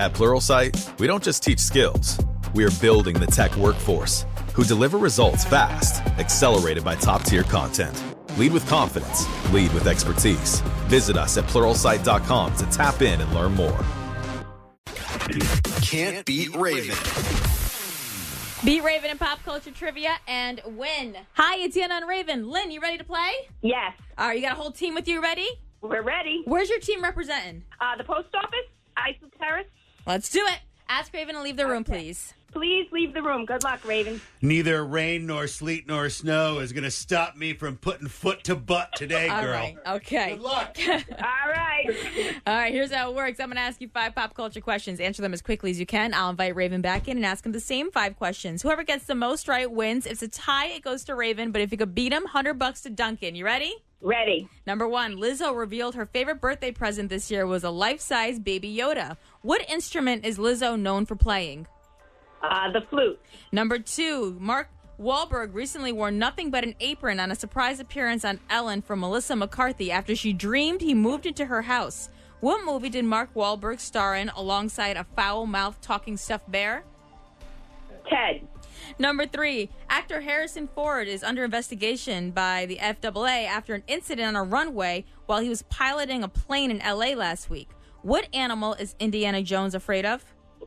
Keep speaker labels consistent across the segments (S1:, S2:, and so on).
S1: At Pluralsight, we don't just teach skills. We are building the tech workforce who deliver results fast, accelerated by top-tier content. Lead with confidence. Lead with expertise. Visit us at Pluralsight.com to tap in and learn more.
S2: Can't beat Raven.
S3: Beat Raven in pop culture trivia and win. Hi, it's Yana and Raven. Lynn, you ready to play?
S4: Yes.
S3: All right, you got a whole team with you ready?
S4: We're ready.
S3: Where's your team representing?
S4: The post office, Isle Terrace.
S3: Let's do it. Ask Raven to leave the room, please.
S4: Please leave the room. Good luck, Raven.
S5: Neither rain nor sleet nor snow is going to stop me from putting foot to butt today, girl.
S3: All right, okay.
S5: Good luck.
S4: All right.
S3: All right, here's how it works. I'm going to ask you 5 pop culture questions. Answer them as quickly as you can. I'll invite Raven back in and ask him the same 5 questions. Whoever gets the most right wins. If it's a tie, it goes to Raven. But if you could beat him, $100 to Duncan. You ready?
S4: Ready.
S3: Number 1, Lizzo revealed her favorite birthday present this year was a life-size Baby Yoda. What instrument is Lizzo known for playing?
S4: The flute.
S3: Number 2, Mark Wahlberg recently wore nothing but an apron on a surprise appearance on Ellen from Melissa McCarthy after she dreamed he moved into her house. What movie did Mark Wahlberg star in alongside a foul-mouthed talking stuffed bear?
S4: Ted.
S3: Number 3, actor Harrison Ford is under investigation by the FAA after an incident on a runway while he was piloting a plane in LA last week. What animal is Indiana Jones afraid of?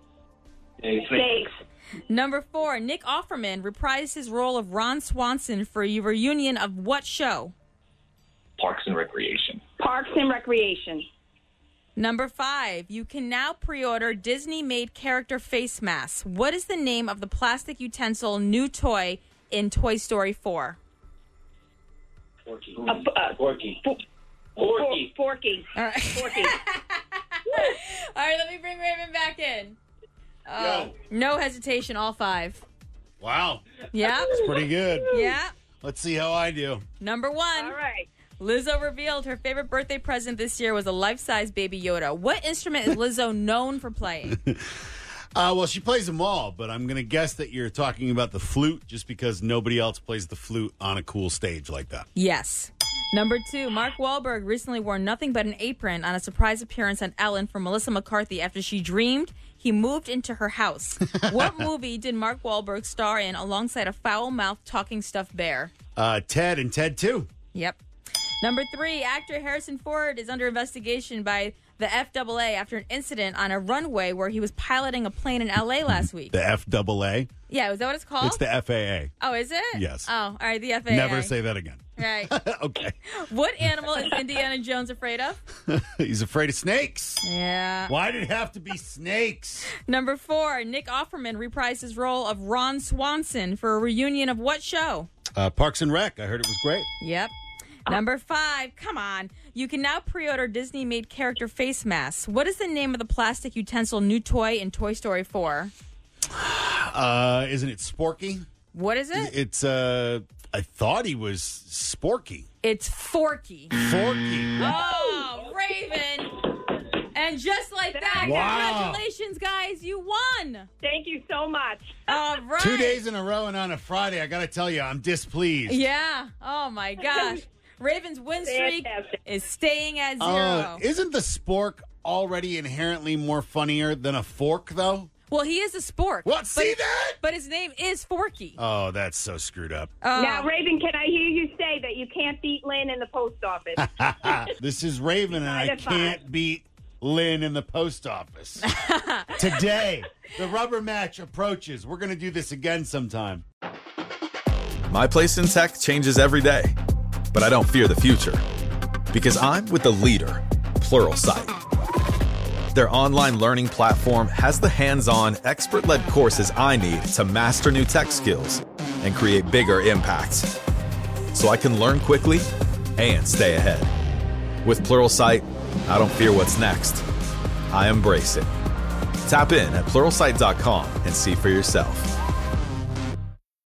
S4: Snakes.
S3: Number 4, Nick Offerman reprised his role of Ron Swanson for a reunion of what show?
S6: Parks and Recreation.
S4: Parks and Recreation.
S3: Number 5, you can now pre-order Disney-made character face masks. What is the name of the plastic utensil new toy in Toy Story 4?
S6: Forky.
S4: Forky. Forky.
S3: All right.
S4: Forky.
S3: All right, let me bring Raven back in. No hesitation, all 5.
S5: Wow.
S3: Yeah?
S5: That's pretty good.
S3: Yeah?
S5: Let's see how I do.
S3: Number 1.
S4: All right.
S3: Lizzo revealed her favorite birthday present this year was a life-size Baby Yoda. What instrument is Lizzo known for playing?
S5: Well, she plays them all, but I'm going to guess that you're talking about the flute just because nobody else plays the flute on a cool stage like that.
S3: Yes. Number 2, Mark Wahlberg recently wore nothing but an apron on a surprise appearance on Ellen from Melissa McCarthy after she dreamed he moved into her house. What movie did Mark Wahlberg star in alongside a foul-mouthed talking stuffed bear?
S5: Ted and Ted 2.
S3: Yep. Number 3, actor Harrison Ford is under investigation by the FAA after an incident on a runway where he was piloting a plane in LA last week.
S5: The FAA?
S3: Yeah, is that what it's called?
S5: It's the FAA.
S3: Oh, is it?
S5: Yes.
S3: Oh, all right, the FAA.
S5: Never say that again.
S3: Right.
S5: Okay.
S3: What animal is Indiana Jones afraid of?
S5: He's afraid of snakes.
S3: Yeah.
S5: Why did it have to be snakes?
S3: Number 4, Nick Offerman reprised his role of Ron Swanson for a reunion of what show?
S5: Parks and Rec. I heard it was great.
S3: Yep. Number 5, come on. You can now pre-order Disney-made character face masks. What is the name of the plastic utensil new toy in Toy Story 4?
S5: Isn't it Sporky?
S3: What is it?
S5: It's, I thought he was Sporky.
S3: It's Forky.
S5: Forky.
S3: Oh, Raven. And just like that,
S5: Wow.
S3: Congratulations, guys. You won.
S4: Thank you so much.
S3: All right.
S5: 2 days in a row and on a Friday. I got to tell you, I'm displeased.
S3: Yeah. Oh, my gosh. Raven's win streak
S4: Fantastic.
S3: is staying at 0.
S5: Isn't the spork already inherently more funnier than a fork, though?
S3: Well, he is a spork.
S5: What? See that?
S3: But his name is Forky.
S5: Oh, that's so screwed up.
S4: Now, Raven, can I hear you say that you can't beat Lynn in the post office?
S5: This is Raven, and I
S4: 5 to 5.
S5: can't beat Lynn in the post office. Today, the rubber match approaches. We're going to do this again sometime.
S1: My place in tech changes every day, but I don't fear the future because I'm with the leader, Pluralsight. Their online learning platform has the hands-on, expert-led courses I need to master new tech skills and create bigger impacts, so I can learn quickly and stay ahead. With Pluralsight, I don't fear what's next. I embrace it. Tap in at Pluralsight.com and see for yourself.